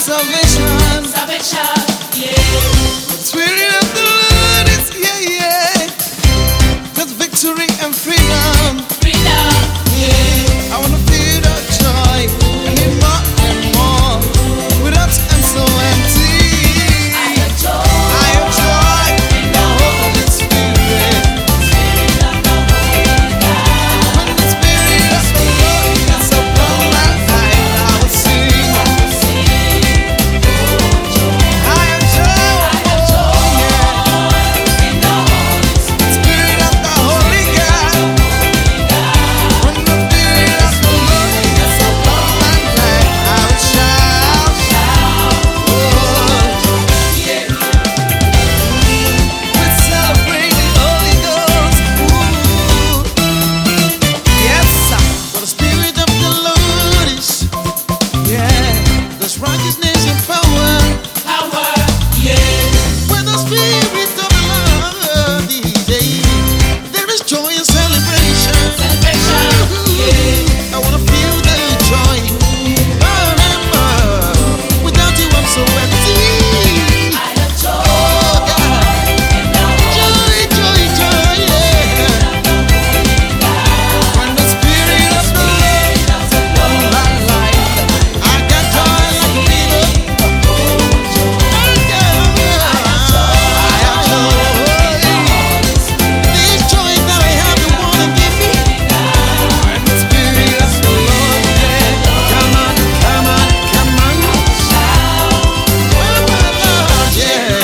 salvation. Salvation, yeah. The Spirit of the Lord is here, yeah. There's victory and freedom. Freedom, Yeah. I wanna feel the joy. I need more and more. Without I'm so empty. I have joy. I have joy in the Holy Spirit. Spirit of the Holy God. When the Spirit of the Lord is upon my life, I will sing. I have joy. I have joy in the Holy Spirit. Spirit of the Holy God. When the Spirit of the Lord is upon my life, I will shout. We celebrate the Holy Ghost. Yes, sir. For the Spirit of the Lord is, yeah. There's righteousness and power. Power, yeah. When the Spirit of the Lord is, there is joy and celebration. Celebration, yeah. I wanna feel the joy. Remember, without you I'm so empty. I have joy Oh God, in the Holy joy, joy, joy, yeah. When the Spirit of the Lord is upon my life, I got joy like a river. I have joy. This joy that I have, you wanna give me? When the Spirit of the Lord, yeah. Come on, come on, come on. Oh, my Lord, yeah.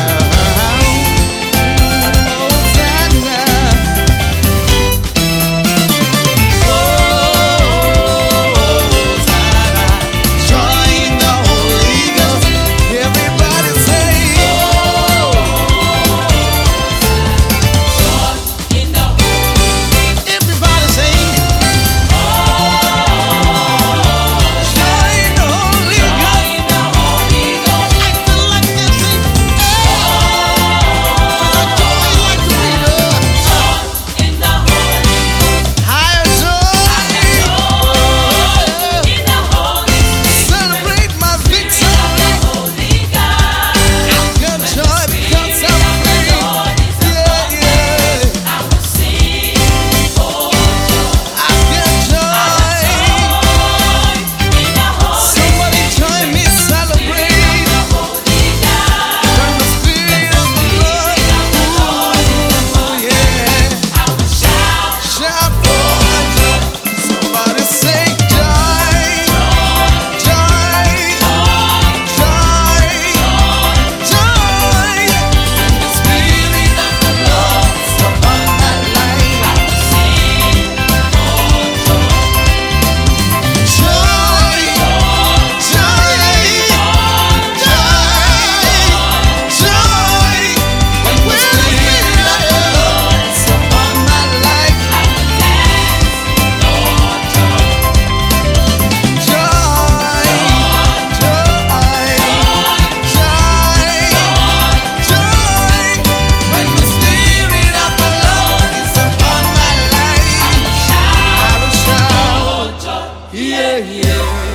Joy in the Holy Ghost. Everybody say, in the everybody say, joy in the Holy Ghost. in the Holy Ghost. I feel like dancing. Joy like a river. In the Holy Higher joy. in the Holy Celebrate my victory. Holy God. Got joy because I'm free. Yeah, yeah. I will sing for I've got joy. in the Holy Somebody join me, celebrate. Holy God. When the Spirit of the Lord, ooh, yeah. I will shout Shout for joy. Somebody say joy, joy, joy, joy. The Spirit of the Lord is upon my life. Joy, joy, when the Spirit of the Lord is upon my life. Joy, joy, when the Spirit of the Lord is upon my life. I will shout, yeah, yeah.